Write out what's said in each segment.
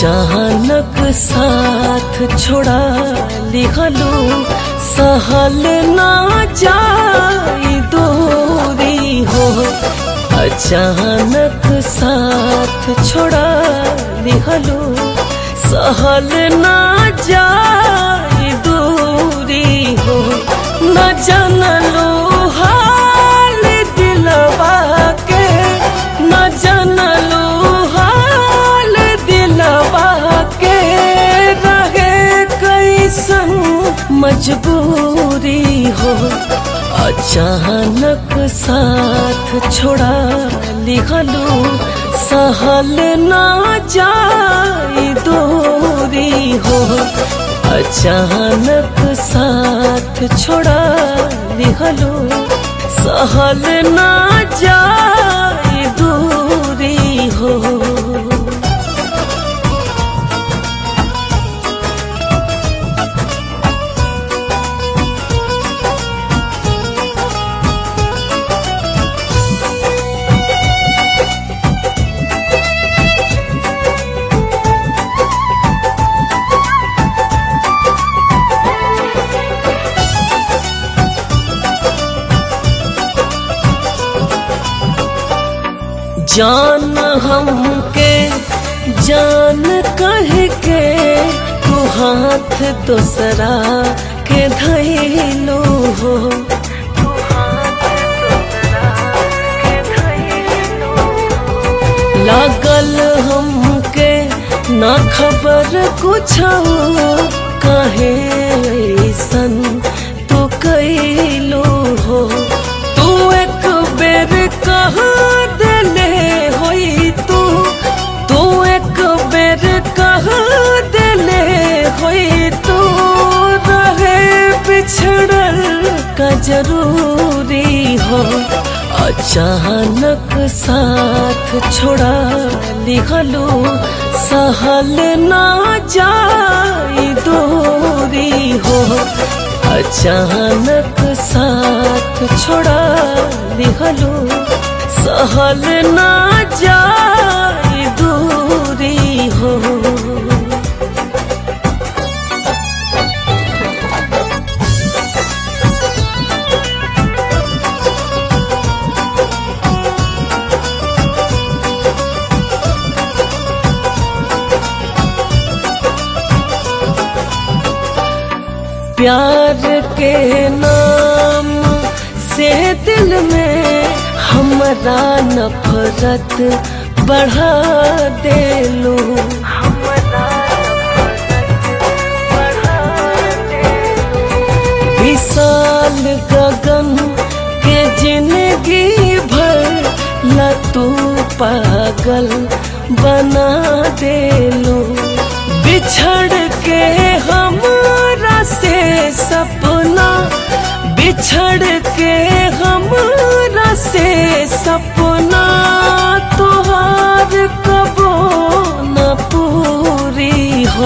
अचानक साथ छोड़ा लिखलू, सहल ना जाई दूरी हो। अचानक साथ छोड़ा लिखलू, सहल ना जाई दूरी हो। न जानलो हाल दिलवा के, न जानलो हाल दिलवा के, रहे कैसन मजबूरी हो। अचानक साथ छोड़ा लिखलू, सहल ना जाई दूरी हो। अचानक साथ छोड़ा लिखलू, सहल ना जाई दूरी हो। जान हमके जान कह के तू हाथ दूसरा के धैलो हो। लागल हमके ना खबर कुछ काहे ऐसन तू कैलो हो। तू एक बेर कहा तू एक बेर कह दिले होई, तू रहे बिछड़ल का जरूरी हो। अचानक साथ छोड़ा लिखलू, सहल ना जाई दूरी हो। अचानक साथ छोड़ा लिखलू, सहल ना जाई दूरी हो। प्यार के नाम से दिल में हमरा नफरत बढ़ा देलू। विशाल गगन के जिंदगी भर ला तू पागल बना देलू। बिछड़ के हमरा से सपना, बिछड़ के हमरा से सपना, तुहार कबो न पूरी हो।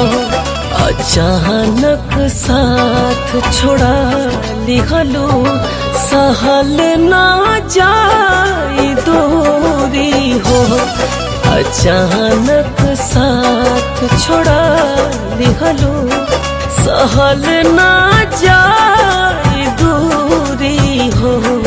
अचानक साथ छोड़ा लिखलू, सहल ना जाई दूरी हो। अचानक साथ छोड़ा लिखलू, सहल ना जाई दूरी हो।